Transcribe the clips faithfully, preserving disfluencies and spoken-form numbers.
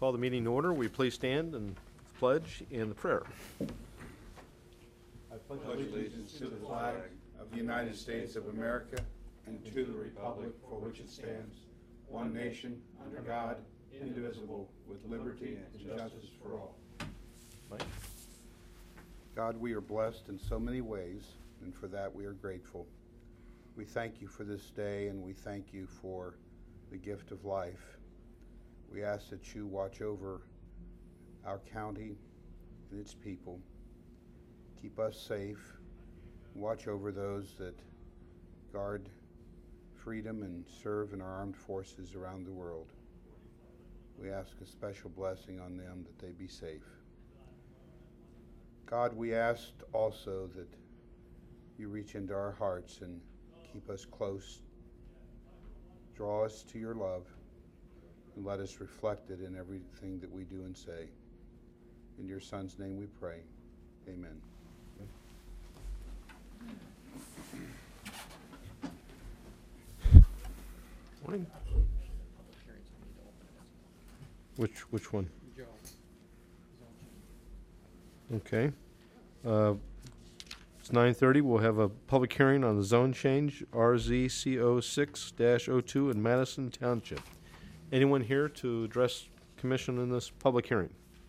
Call the meeting to order. We please stand and pledge and the prayer. I pledge allegiance to the flag of the United States of America and to the republic for which it stands, one nation, under God, indivisible, with liberty and justice for all. Mike? God, we are blessed in so many ways, and for that we are grateful. We thank you for this day, and we thank you for the gift of life. We ask that you watch over our county and its people. Keep us safe. Watch over those that guard freedom and serve in our armed forces around the world. We ask a special blessing on them that they be safe. God, we asked also that you reach into our hearts and keep us close. Draw us to your love and let us reflect it in everything that we do and say. In your Son's name we pray. Amen. Morning. Which which one? Okay. Uh, it's nine thirty. We'll have a public hearing on the zone change R Z C O six dash oh two in Madison Township. Anyone here to address commission in this public hearing?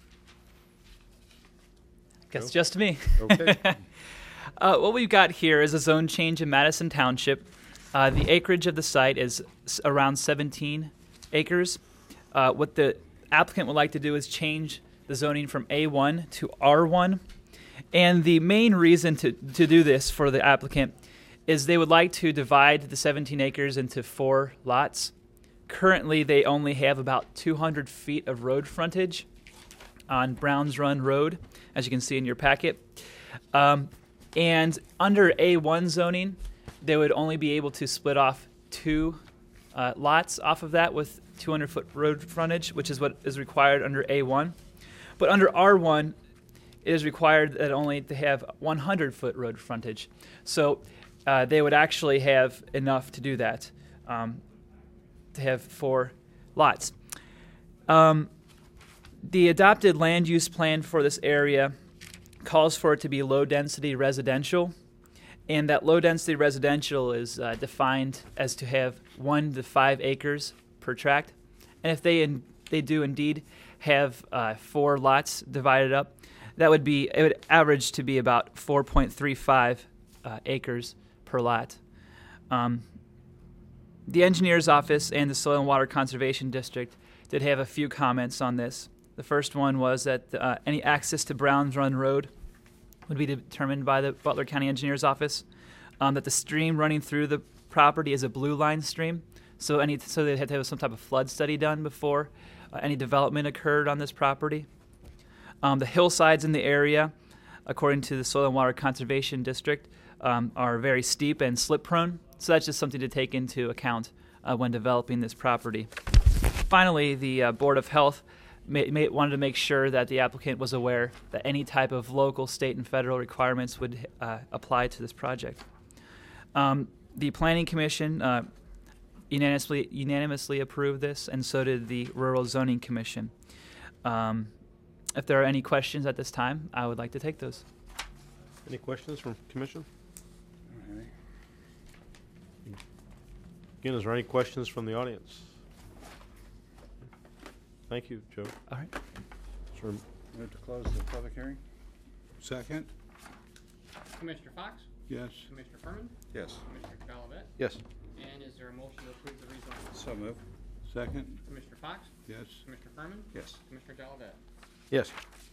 Guess Joe? just me. Okay. uh, what we've got here is a zone change in Madison Township. Uh, the acreage of the site is s- around seventeen acres. Uh, what the applicant would like to do is change the zoning from A one to R one. And the main reason to, to do this for the applicant is they would like to divide the seventeen acres into four lots. Currently, they only have about two hundred feet of road frontage on Browns Run Road, as you can see in your packet. Um, and under A one zoning, they would only be able to split off two uh, lots off of that with two hundred foot road frontage, which is what is required under A one. But under R one, it is required that only to have one hundred foot road frontage. So uh, they would actually have enough to do that, um, to have four lots. Um, the adopted land use plan for this area calls for it to be low-density residential, and that low-density residential is uh, defined as to have one to five acres per tract. And if they in, they do indeed have uh, four lots divided up, that would be it would average to be about four point three five uh, acres per lot. Um, the engineer's office and the Soil and Water Conservation District did have a few comments on this. The first one was that uh, any access to Browns Run Road would be determined by the Butler County Engineer's Office. Um, that the stream running through the property is a blue line stream, so any so they had to have some type of flood study done before uh, any development occurred on this property. Um, the hillsides in the area, according to the Soil and Water Conservation District, um, are very steep and slip prone. So that's just something to take into account uh, when developing this property. Finally, the uh, Board of Health may, may, wanted to make sure that the applicant was aware that any type of local, state, and federal requirements would uh, apply to this project. Um, the Planning Commission uh, unanimously, unanimously approved this, and so did the Rural Zoning Commission. Um, if there are any questions at this time, I would like to take those. Any questions from commission? Again, is there any questions from the audience? Thank you, Joe. All right. Sure. Move to close the public hearing. Second. Commissioner Fox? Yes. Commissioner Furman? Yes. Commissioner Gallivette? Yes. And is there a motion to approve the rezoning? So move. Second. Commissioner Fox? Yes. Commissioner Furman? Yes. Commissioner Gallivette? Yes.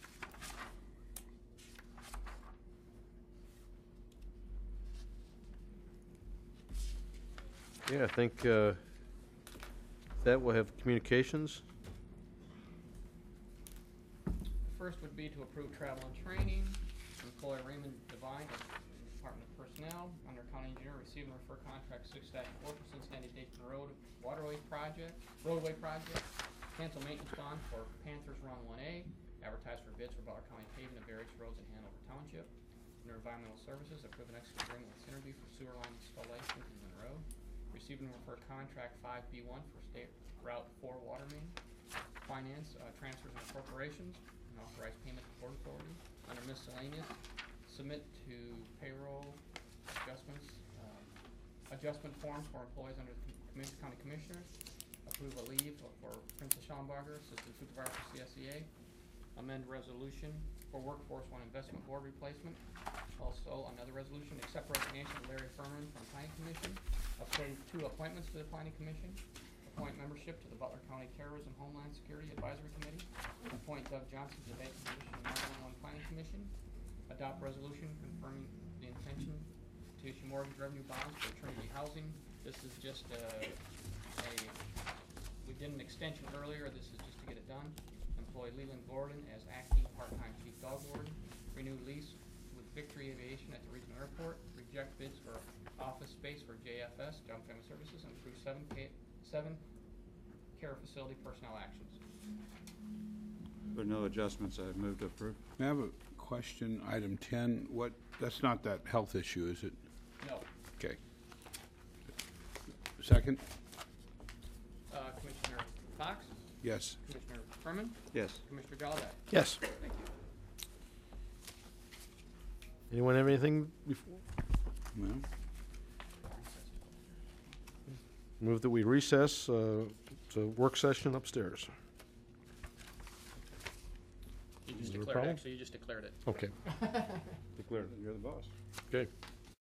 Yeah, I think uh, that will have communications. First would be to approve travel and training. Employ Raymond Devine of Department of Personnel under County Engineer, receive and refer contract six dash four for Cincinnati Dayton Road Waterway Project, Roadway Project. Cancel maintenance bond for Panthers Run one A. Advertise for bids for Butler County paving of various roads in Hanover Township. Under Environmental Services, approve an exit agreement with Synergy for sewer line installation in Monroe. Receive and refer contract five B one for State Route four water main. Finance, uh, transfers and appropriations, and authorize payment to Port Authority. Under miscellaneous, submit to payroll adjustments, uh, adjustment forms for employees under the Commis- County Commissioners. Approve a leave for Princess Schaumbarger, Assistant Supervisor for C S E A. Amend resolution for Workforce One Investment Board replacement. Also, another resolution, accept resignation of Larry Furman from Planning Commission. Approve two appointments to the Planning Commission. Appoint membership to the Butler County Terrorism Homeland Security Advisory Committee. Appoint Doug Johnson to the vacant position of nine-one-one Planning Commission. Adopt resolution confirming the intention to issue mortgage revenue bonds for Trinity Housing. This is just a, a, we did an extension earlier, this is just to get it done. Employ Leland Gordon as acting part-time chief dog warden. Renew lease with Victory Aviation at the regional airport. Reject bids for office space for J F S, Job and Family Services, and approve seven K, seven care facility personnel actions. There are no adjustments. I move to approve. I have a question, item ten, what, that's not that health issue, is it? No. Okay. Second? Uh, Commissioner Fox, Yes. Commissioner Furman, Yes. Commissioner Gallaudet. Yes. Thank you. Anyone have anything before? Well, Move that we recess uh, to work session upstairs. You Is just there a declared, problem? actually, you just declared it. Okay. Declare that you're the boss. Okay.